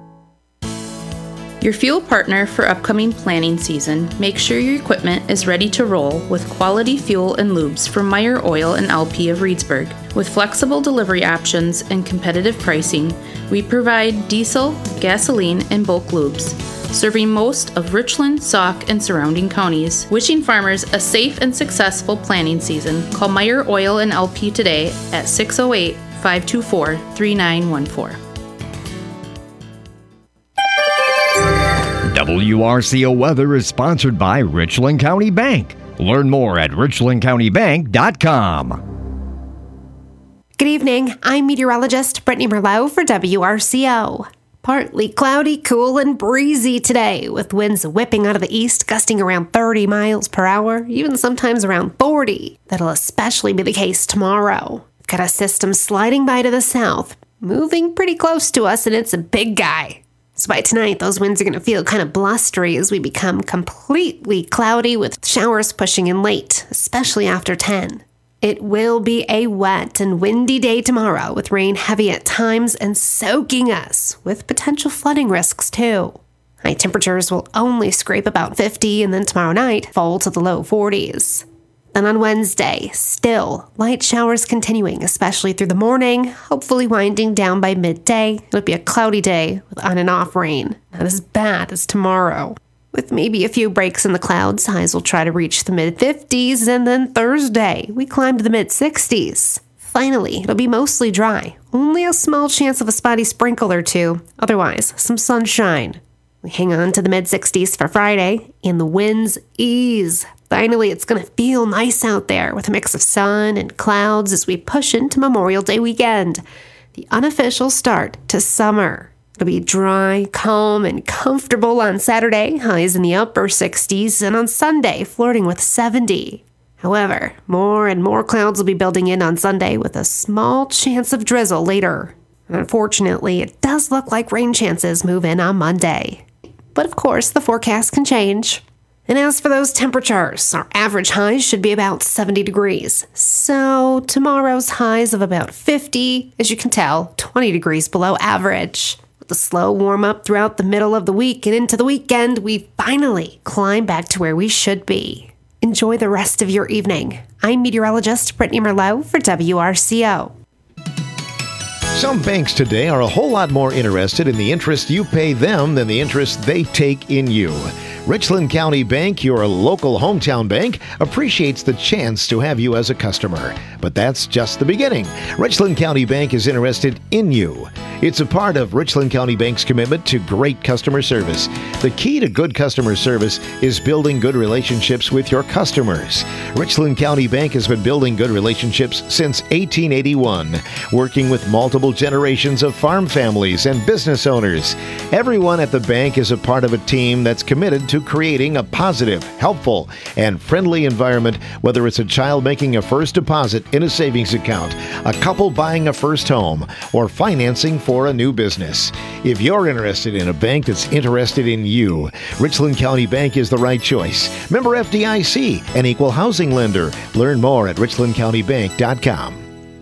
Your fuel partner for upcoming planning season, make sure your equipment is ready to roll with quality fuel and lubes from Meyer Oil and LP of Reedsburg. With flexible delivery options and competitive pricing, we provide diesel, gasoline, and bulk lubes, serving most of Richland, Sauk, and surrounding counties. Wishing farmers a safe and successful planting season, call Meyer Oil and LP today at 608-524-3914. WRCO weather is sponsored by Richland County Bank. Learn more at richlandcountybank.com. Good evening. I'm meteorologist Brittany Merlot for WRCO. Partly cloudy, cool, and breezy today, with winds whipping out of the east, gusting around 30 miles per hour, even sometimes around 40. That'll especially be the case tomorrow. We've got a system sliding by to the south, moving pretty close to us, and it's a big guy. So by tonight, those winds are going to feel kind of blustery as we become completely cloudy with showers pushing in late, especially after 10. It will be a wet and windy day tomorrow, with rain heavy at times and soaking us, with potential flooding risks too. High temperatures will only scrape about 50 and then tomorrow night fall to the low 40s. Then on Wednesday, still light showers continuing, especially through the morning, hopefully winding down by midday. It'll be a cloudy day with on and off rain, not as bad as tomorrow. With maybe a few breaks in the clouds, highs will try to reach the mid-50s, and then Thursday, we climb to the mid-60s. Finally, it'll be mostly dry. Only a small chance of a spotty sprinkle or two. Otherwise, some sunshine. We hang on to the mid-60s for Friday, and the winds ease. Finally, it's going to feel nice out there with a mix of sun and clouds as we push into Memorial Day weekend, the unofficial start to summer. It'll be dry, calm, and comfortable on Saturday, highs in the upper 60s, and on Sunday, flirting with 70. However, more and more clouds will be building in on Sunday with a small chance of drizzle later. And unfortunately, it does look like rain chances move in on Monday. But of course, the forecast can change. And as for those temperatures, our average highs should be about 70 degrees. So tomorrow's highs of about 50, as you can tell, 20 degrees below average. With a slow warm-up throughout the middle of the week and into the weekend, we finally climb back to where we should be. Enjoy the rest of your evening. I'm meteorologist Brittany Merlot for WRCO. Some banks today are a whole lot more interested in the interest you pay them than the interest they take in you. Richland County Bank, your local hometown bank, appreciates the chance to have you as a customer. But that's just the beginning. Richland County Bank is interested in you. It's a part of Richland County Bank's commitment to great customer service. The key to good customer service is building good relationships with your customers. Richland County Bank has been building good relationships since 1881, working with multiple generations of farm families and business owners. Everyone at the bank is a part of a team that's committed to creating a positive, helpful, and friendly environment, whether it's a child making a first deposit in a savings account, a couple buying a first home, or financing for a new business. If you're interested in a bank that's interested in you, Richland County Bank is the right choice. Member FDIC, an equal housing lender. Learn more at richlandcountybank.com.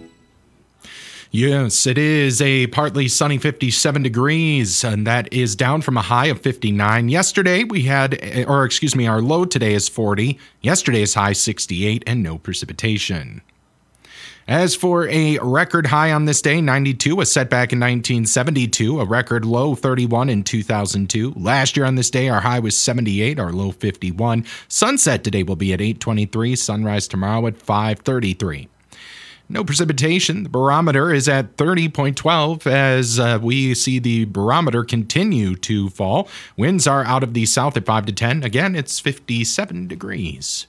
Yes, it is a partly sunny 57 degrees, and that is down from a high of 59. Yesterday our low today is 40. Yesterday's high 68 and no precipitation. As for a record high on this day, 92, a setback in 1972, a record low 31 in 2002. Last year on this day, our high was 78, our low 51. Sunset today will be at 8:23, sunrise tomorrow at 5:33. No precipitation. The barometer is at 30.12 as we see the barometer continue to fall. Winds are out of the south at 5 to 10. Again, it's 57 degrees.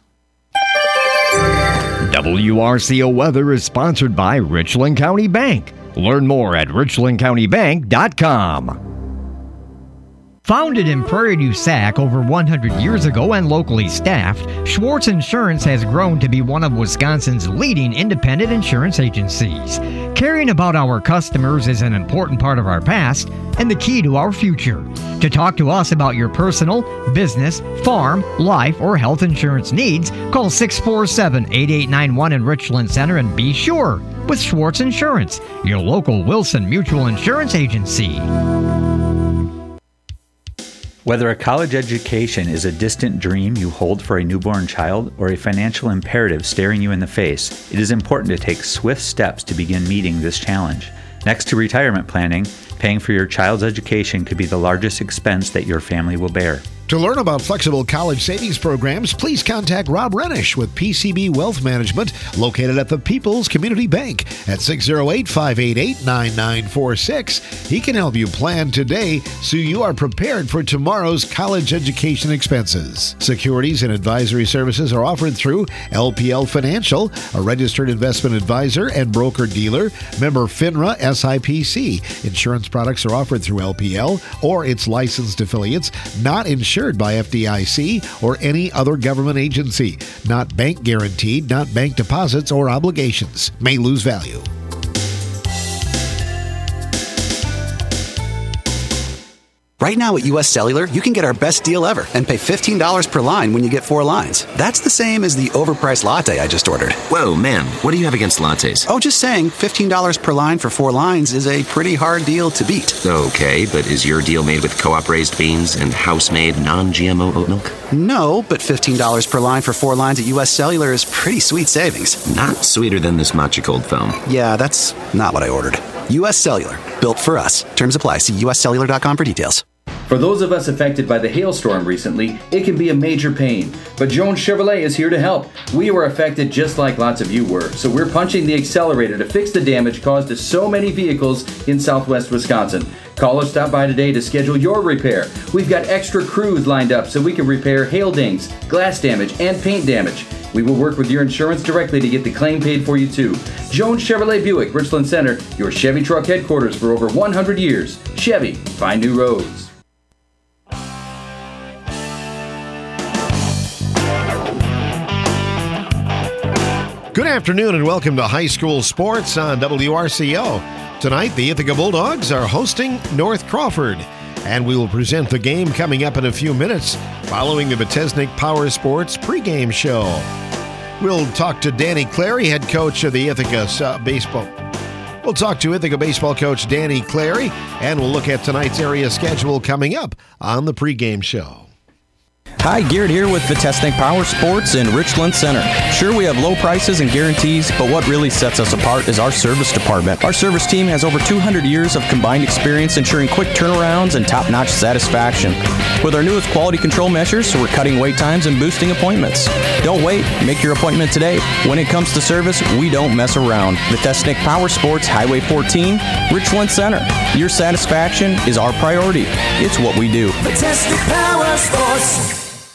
WRCO weather is sponsored by Richland County Bank. Learn more at richlandcountybank.com. Founded in Prairie du Sac over 100 years ago and locally staffed, Schwartz Insurance has grown to be one of Wisconsin's leading independent insurance agencies. Caring about our customers is an important part of our past and the key to our future. To talk to us about your personal, business, farm, life, or health insurance needs, call 647-8891 in Richland Center and be sure with Schwartz Insurance, your local Wilson Mutual Insurance Agency. Whether a college education is a distant dream you hold for a newborn child or a financial imperative staring you in the face, it is important to take swift steps to begin meeting this challenge. Next to retirement planning, paying for your child's education could be the largest expense that your family will bear. To learn about flexible college savings programs, please contact Rob Renish with PCB Wealth Management, located at the People's Community Bank at 608-588-9946. He can help you plan today so you are prepared for tomorrow's college education expenses. Securities and advisory services are offered through LPL Financial, a registered investment advisor and broker-dealer, member FINRA SIPC. Insurance products are offered through LPL or its licensed affiliates, not insured by FDIC or any other government agency, not bank guaranteed, not bank deposits or obligations, may lose value. Right now at U.S. Cellular, you can get our best deal ever and pay $15 per line when you get 4 lines. That's the same as the overpriced latte I just ordered. Whoa, man, what do you have against lattes? Oh, just saying, $15 per line for 4 lines is a pretty hard deal to beat. Okay, but is your deal made with co-op raised beans and house-made non-GMO oat milk? No, but $15 per line for 4 lines at U.S. Cellular is pretty sweet savings. Not sweeter than this Matcha Cold Foam. Yeah, that's not what I ordered. U.S. Cellular, built for us. Terms apply. See uscellular.com for details. For those of us affected by the hailstorm recently, it can be a major pain. But Jones Chevrolet is here to help. We were affected just like lots of you were, so we're punching the accelerator to fix the damage caused to so many vehicles in southwest Wisconsin. Call or stop by today to schedule your repair. We've got extra crews lined up so we can repair hail dings, glass damage, and paint damage. We will work with your insurance directly to get the claim paid for you too. Jones Chevrolet Buick, Richland Center, your Chevy truck headquarters for over 100 years. Chevy, find new roads. Good afternoon and welcome to High School Sports on WRCO. Tonight, the Ithaca Bulldogs are hosting North Crawford, and we will present the game coming up in a few minutes following the Vitesnik Power Sports pregame show. We'll talk to Danny Clary, head coach of the Ithaca baseball. We'll talk to Ithaca baseball coach Danny Clary, and we'll look at tonight's area schedule coming up on the pregame show. Hi, Garrett here with Vitesnik Power Sports in Richland Center. Sure, we have low prices and guarantees, but what really sets us apart is our service department. Our service team has over 200 years of combined experience ensuring quick turnarounds and top-notch satisfaction. With our newest quality control measures, we're cutting wait times and boosting appointments. Don't wait, make your appointment today. When it comes to service, we don't mess around. Vitesnik Power Sports, Highway 14, Richland Center. Your satisfaction is our priority. It's what we do. Vitesnik Power Sports.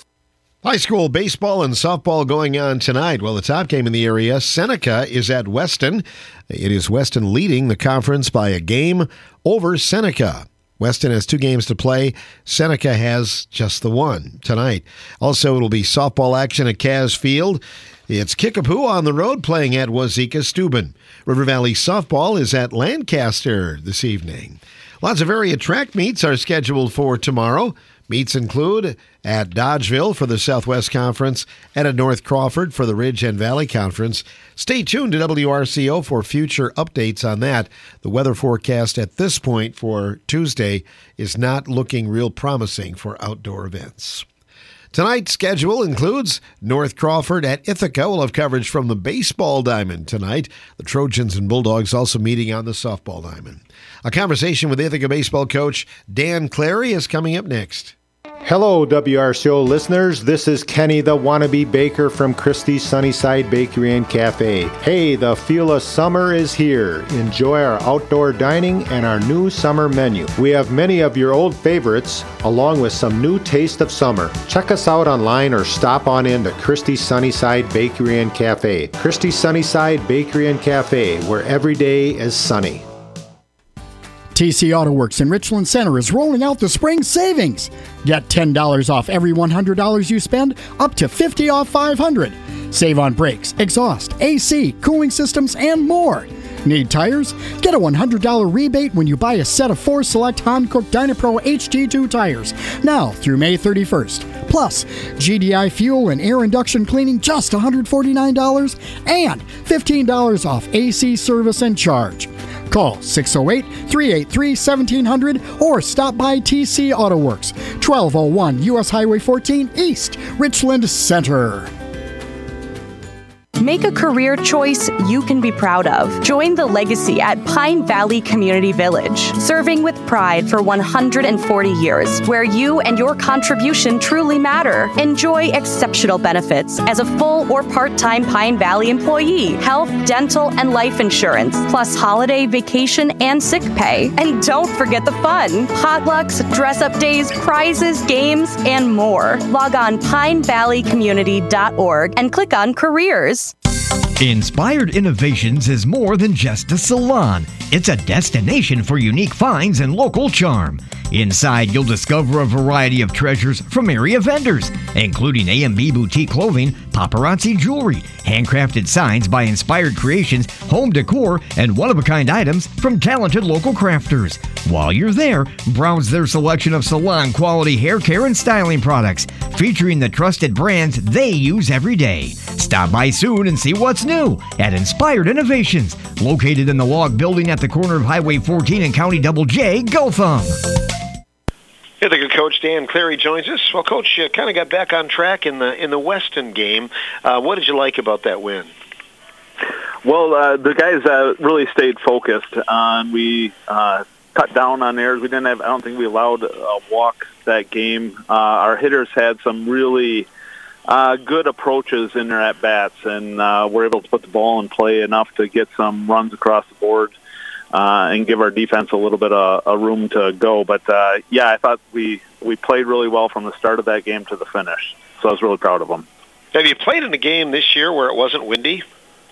High school baseball and softball going on tonight. Well, the top game in the area, Seneca, is at Weston. It is Weston leading the conference by a game over Seneca. Weston has 2 games to play. Seneca has just the one tonight. Also, it'll be softball action at Kaz Field. It's Kickapoo on the road playing at Wazeeka Steuben. River Valley softball is at Lancaster this evening. Lots of area track meets are scheduled for tomorrow. Meets include at Dodgeville for the Southwest Conference and at North Crawford for the Ridge and Valley Conference. Stay tuned to WRCO for future updates on that. The weather forecast at this point for Tuesday is not looking real promising for outdoor events. Tonight's schedule includes North Crawford at Ithaca. We'll have coverage from the baseball diamond tonight. The Trojans and Bulldogs also meeting on the softball diamond. A conversation with Ithaca baseball coach Dan Clary is coming up next. Hello, WRCO listeners. This is Kenny the Wannabe Baker from Christie's Sunnyside Bakery and Cafe. Hey, the feel of summer is here. Enjoy our outdoor dining and our new summer menu. We have many of your old favorites, along with some new taste of summer. Check us out online or stop on in to Christie's Sunnyside Bakery and Cafe. Christie's Sunnyside Bakery and Cafe, where every day is sunny. TC Auto Works in Richland Center is rolling out the spring savings. Get $10 off every $100 you spend, up to $50 off $500. Save on brakes, exhaust, AC, cooling systems, and more. Need tires? Get a $100 rebate when you buy a set of 4 select Hankook Dynapro HT2 tires, now through May 31st. Plus, GDI fuel and air induction cleaning just $149, and $15 off AC service and charge. Call 608-383-1700 or stop by TC Auto Works, 1201 U.S. Highway 14 East, Richland Center. Make a career choice you can be proud of. Join the legacy at Pine Valley Community Village, serving with pride for 140 years, where you and your contribution truly matter. Enjoy exceptional benefits as a full or part-time Pine Valley employee, health, dental, and life insurance, plus holiday, vacation, and sick pay. And don't forget the fun. Potlucks, dress-up days, prizes, games, and more. Log on pinevalleycommunity.org and click on Careers. Inspired Innovations is more than just a salon. It's a destination for unique finds and local charm. Inside, you'll discover a variety of treasures from area vendors, including A&B Boutique Clothing, paparazzi jewelry, handcrafted signs by Inspired Creations, home decor, and one-of-a-kind items from talented local crafters. While you're there, browse their selection of salon-quality hair care and styling products, featuring the trusted brands they use every day. Stop by soon and see what's new at Inspired Innovations, located in the log building at the corner of Highway 14 and County Double J, Gotham. Yeah, the good coach Dan Clary joins us. Well, Coach, you kind of got back on track in the Weston game. What did you like about that win? Well, the guys really stayed focused. We cut down on errors. I don't think we allowed a walk that game. Our hitters had some really good approaches in their at-bats, and were able to put the ball in play enough to get some runs across the board and give our defense a little bit of room to go. But, I thought we played really well from the start of that game to the finish, so I was really proud of them. Have you played in a game this year where it wasn't windy?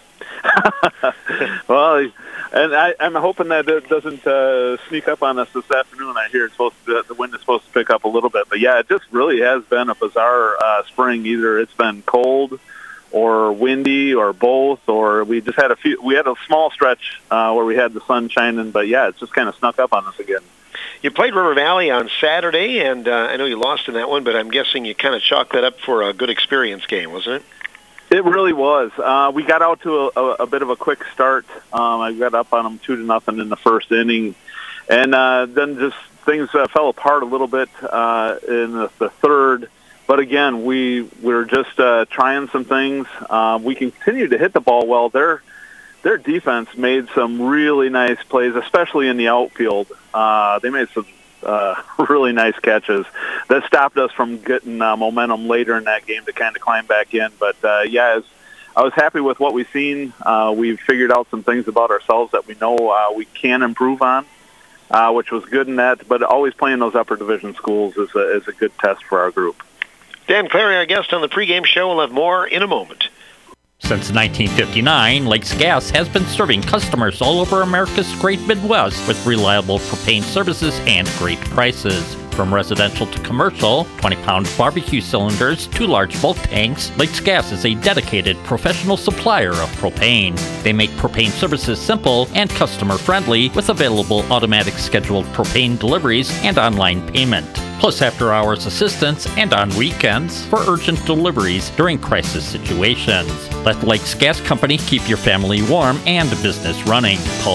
Well, and I'm hoping that it doesn't sneak up on us this afternoon. I hear the wind is supposed to pick up a little bit. But, yeah, it just really has been a bizarre spring. Either it's been cold or windy or both, or we just had we had a small stretch where we had the sun shining. But, yeah, it's just kind of snuck up on us again. You played River Valley on Saturday, and I know you lost in that one, but I'm guessing you kind of chalked that up for a good experience game, wasn't it? It really was. We got out to a bit of a quick start. I got up on them 2-0 in the first inning, and then just things fell apart a little bit in the third. But again, we were just trying some things. We continued to hit the ball well. Their defense made some really nice plays, especially in the outfield. They made some really nice catches that stopped us from getting momentum later in that game to kind of climb back in. But, I was happy with what we've seen. We've figured out some things about ourselves that we know we can improve on, which was good in that. But always playing those upper division schools is a good test for our group. Dan Clary, our guest on the pregame show. We'll have more in a moment. Since 1959, Lakes Gas has been serving customers all over America's great Midwest with reliable propane services and great prices. From residential to commercial, 20-pound barbecue cylinders to large bulk tanks, Lakes Gas is a dedicated professional supplier of propane. They make propane services simple and customer-friendly with available automatic scheduled propane deliveries and online payment, plus after-hours assistance and on weekends for urgent deliveries during crisis situations. Let Lakes Gas Company keep your family warm and business running. Call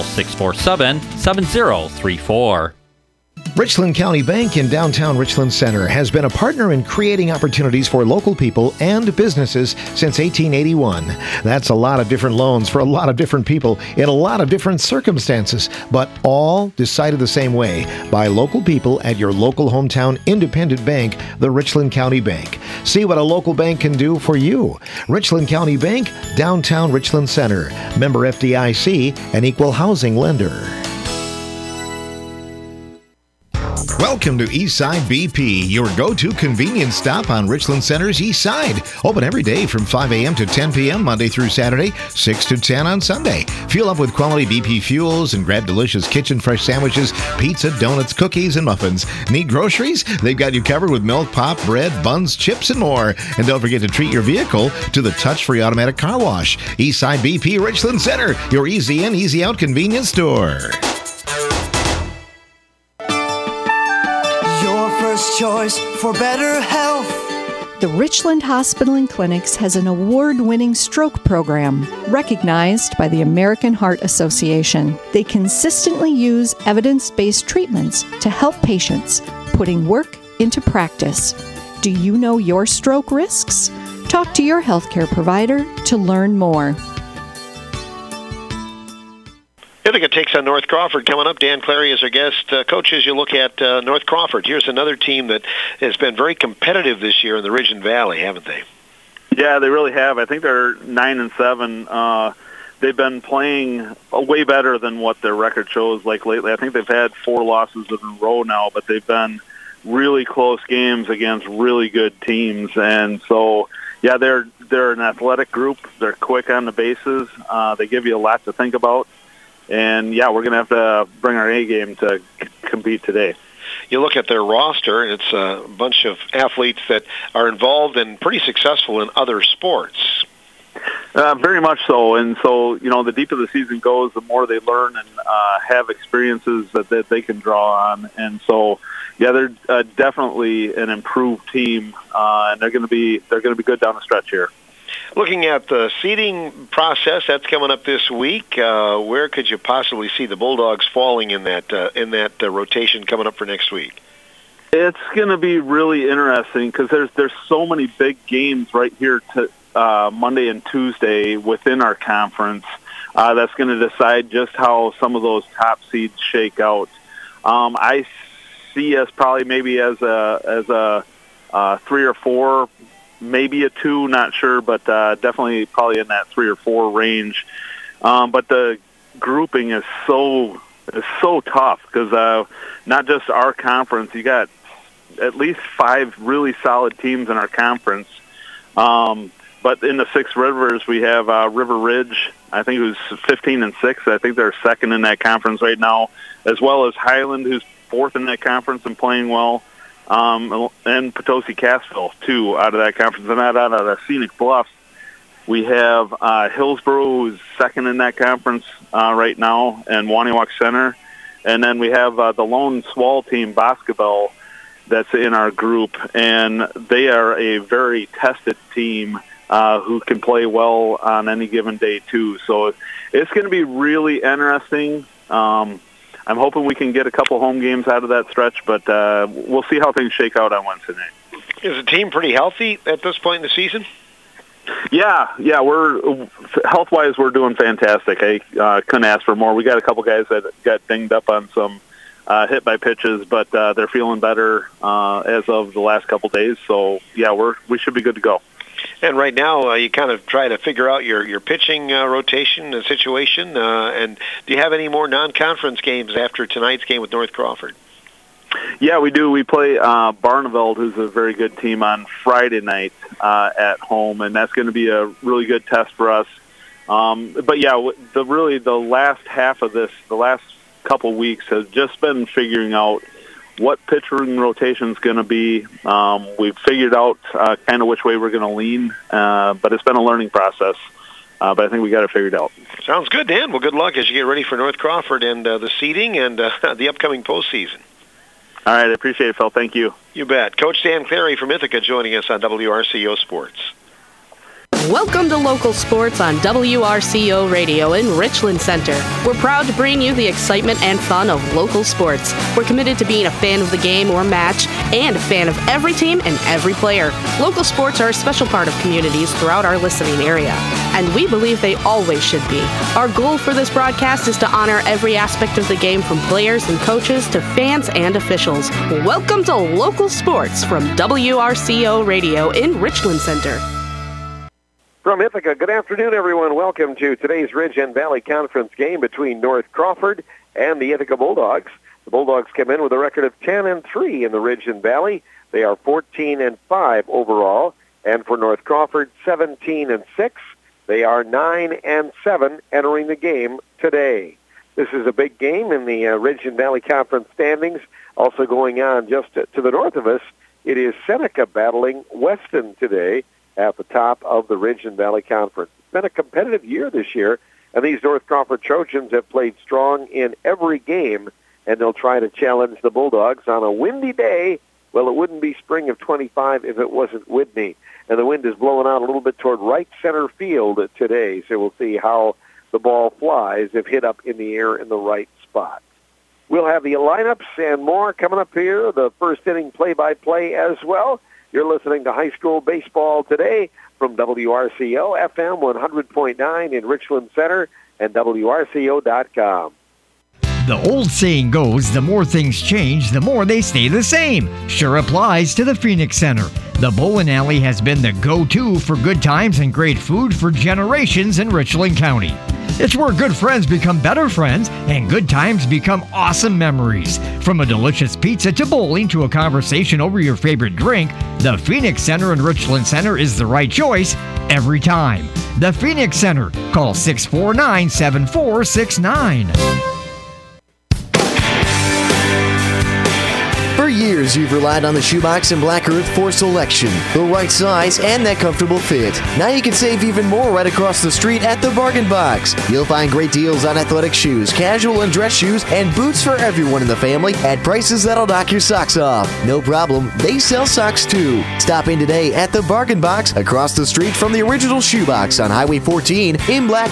647-7034. Richland County Bank in downtown Richland Center has been a partner in creating opportunities for local people and businesses since 1881. That's a lot of different loans for a lot of different people in a lot of different circumstances, but all decided the same way by local people at your local hometown independent bank, the Richland County Bank. See what a local bank can do for you. Richland County Bank, downtown Richland Center. Member FDIC, an equal housing lender. Welcome to Eastside BP, your go-to convenience stop on Richland Center's East Side. Open every day from 5 a.m. to 10 p.m. Monday through Saturday, 6 to 10 on Sunday. Fuel up with quality BP fuels and grab delicious kitchen fresh sandwiches, pizza, donuts, cookies, and muffins. Need groceries? They've got you covered with milk, pop, bread, buns, chips, and more. And don't forget to treat your vehicle to the touch-free automatic car wash. Eastside BP, Richland Center, your easy in, easy out convenience store. Choice for better health. The Richland Hospital and Clinics has an award-winning stroke program recognized by the American Heart Association. They consistently use evidence-based treatments to help patients, putting work into practice. Do you know your stroke risks? Talk to your healthcare provider to learn more. Ithaca takes on North Crawford coming up. Dan Clary is our guest. Coach, as you look at North Crawford, here's another team that has been very competitive this year in the Ridge and Valley, haven't they? Yeah, they really have. I think they're 9-7. They've been playing way better than what their record shows like lately. I think they've had 4 losses in a row now, but they've been really close games against really good teams. And so, yeah, they're an athletic group. They're quick on the bases. They give you a lot to think about. And, yeah, we're going to have to bring our A game to compete today. You look at their roster, and it's a bunch of athletes that are involved and pretty successful in other sports. Very much so. And so, the deeper the season goes, the more they learn and have experiences that they can draw on. And so, yeah, they're definitely an improved team, and they're going to be good down the stretch here. Looking at the seeding process, that's coming up this week. Where could you possibly see the Bulldogs falling in that rotation coming up for next week? It's going to be really interesting because there's so many big games right here to Monday and Tuesday within our conference. That's going to decide just how some of those top seeds shake out. I see us probably maybe as a 3 or 4. Maybe a 2, not sure, but definitely probably in that 3 or 4 range. But the grouping is so tough because not just our conference. You got at least 5 really solid teams in our conference. But in the 6 rivers, we have River Ridge, I think, who's 15-6. I think they're second in that conference right now, as well as Highland, who's 4th in that conference and playing well. And Potosi-Cassville, too, out of that conference. And out of the Scenic Bluffs, we have Hillsborough, who's 2nd in that conference right now, and Waniwak Center. And then we have the lone Swall team, Boscobel, that's in our group. And they are a very tested team who can play well on any given day, too. So it's going to be really interesting. I'm hoping we can get a couple home games out of that stretch, but we'll see how things shake out on Wednesday night. Is the team pretty healthy at this point in the season? Yeah, we're health-wise, we're doing fantastic. I couldn't ask for more. We got a couple guys that got dinged up on some hit by pitches, but they're feeling better as of the last couple days. So, yeah, we should be good to go. And right now, you kind of try to figure out your pitching rotation situation. And do you have any more non-conference games after tonight's game with North Crawford? Yeah, we do. We play Barneveld, who's a very good team, on Friday night at home, and that's going to be a really good test for us. But, yeah, the last half of this, the last couple weeks, has just been figuring out what pitching rotation is going to be. We've figured out kind of which way we're going to lean, but it's been a learning process. But I think we got it figured out. Sounds good, Dan. Well, good luck as you get ready for North Crawford and the seeding and the upcoming postseason. All right, I appreciate it, Phil. Thank you. You bet. Coach Dan Clary from Ithaca joining us on WRCO Sports. Welcome to Local Sports on WRCO Radio in Richland Center. We're proud to bring you the excitement and fun of local sports. We're committed to being a fan of the game or match and a fan of every team and every player. Local sports are a special part of communities throughout our listening area, and we believe they always should be. Our goal for this broadcast is to honor every aspect of the game, from players and coaches to fans and officials. Welcome to Local Sports from WRCO Radio in Richland Center. From Ithaca, good afternoon, everyone. Welcome to today's Ridge and Valley Conference game between North Crawford and the Ithaca Bulldogs. The Bulldogs come in with a record of 10-3 in the Ridge and Valley. They are 14-5 overall, and for North Crawford, 17-6. They are 9-7 entering the game today. This is a big game in the Ridge and Valley Conference standings. Also going on just to the north of us, it is Seneca battling Weston today at the top of the Ridge and Valley Conference. It's been a competitive year this year, and these North Crawford Trojans have played strong in every game, and they'll try to challenge the Bulldogs on a windy day. Well, it wouldn't be spring of 25 if it wasn't windy, and the wind is blowing out a little bit toward right center field today, so we'll see how the ball flies if hit up in the air in the right spot. We'll have the lineups and more coming up here, the first inning play-by-play as well. You're listening to High School Baseball today from WRCO FM 100.9 in Richland Center and WRCO.com. The old saying goes, the more things change, the more they stay the same. Sure applies to the Phoenix Center. The Bowling Alley has been the go-to for good times and great food for generations in Richland County. It's where good friends become better friends and good times become awesome memories. From a delicious pizza to bowling to a conversation over your favorite drink, the Phoenix Center in Richland Center is the right choice every time. The Phoenix Center. Call 649-7469. For years, you've relied on the Shoebox and Black Earth for selection, the right size, and that comfortable fit. Now you can save even more right across the street at the Bargain Box. You'll find great deals on athletic shoes, casual and dress shoes, and boots for everyone in the family at prices that'll knock your socks off. No problem, they sell socks too. Stop in today at the Bargain Box across the street from the original Shoebox on Highway 14 in Black